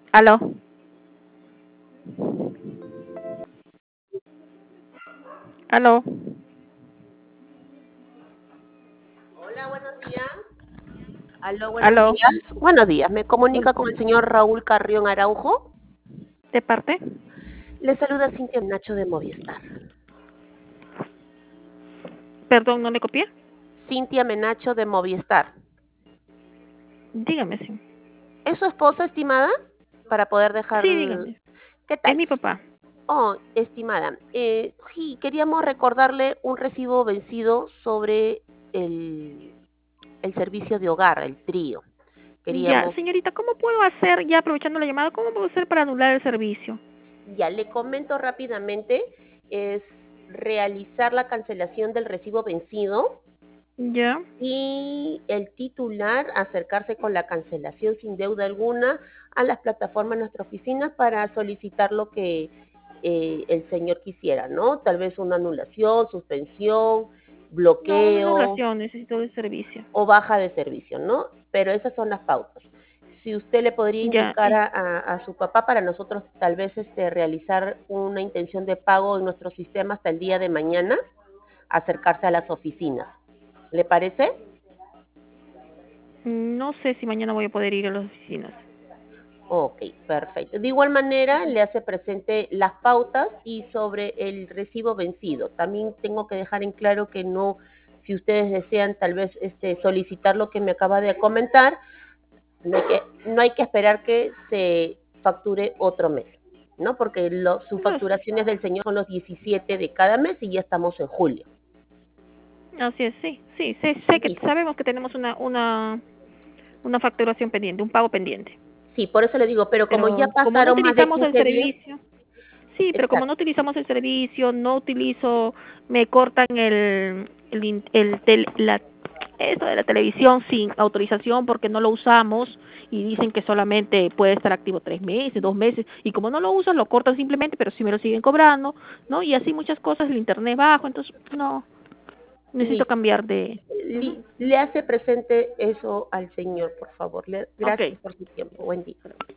Aló, aló, Hola, buenos días. Aló, buenos aló. días. Buenos días. Me Bueno, comunica con el señor Raúl Carrión Araujo. ¿de parte? Le saluda Cintia Nacho de Movistar. Perdón, ¿no le copié? Cintia Menacho de Movistar. Dígame, sí. ¿Es su esposa, estimada? Para poder Sí, dejar... dígame. ¿Qué Es tal? mi papá. Oh, estimada. Sí, queríamos recordarle un recibo vencido sobre el, el servicio de hogar, el trío. Ya, Queríamos... señorita, ¿cómo puedo hacer, ya aprovechando la llamada, cómo puedo hacer para anular el servicio? Ya le comento rápidamente. Es realizar la cancelación del recibo vencido Ya. y el titular acercarse con la cancelación sin deuda alguna a las plataformas de nuestra oficina para solicitar lo que el señor quisiera, ¿no? Tal vez una anulación, suspensión, No, una bloqueo anulación, necesito el servicio. o baja de servicio, ¿no? Pero esas son las pautas. Si usted le podría Ya, indicar a su papá para nosotros tal vez realizar una intención de pago en nuestro sistema hasta el día de mañana, acercarse a las oficinas. ¿Le parece? no sé si mañana voy a poder ir a las oficinas. Ok, perfecto. De igual manera, le hace presente las pautas y sobre el recibo vencido. También tengo que dejar en claro que no, si ustedes desean tal vez solicitar lo que me acaba de comentar, no hay que esperar que se facture otro mes, ¿no? Porque sus No, facturaciones del señor son los 17 de cada mes y ya estamos en julio. así es, sí, sí, sé que Listo. sabemos que tenemos una facturación pendiente, un pago pendiente. Sí, por eso le digo, pero como ya Pero como no pasaron más de utilizamos el 15 días, servicio, sí, pero como no exacto. utilizamos el servicio, no utilizo, me cortan eso de la televisión sin autorización porque no lo usamos y dicen que solamente puede estar activo 3 meses, 2 meses, y como no lo usan, lo cortan simplemente, pero sí me lo siguen cobrando, ¿no? Y así muchas cosas, el internet bajo, entonces no, necesito Listo. cambiar de... Ujú. Le hace presente eso al señor, por favor. Ok. Gracias por su tiempo. Buen día.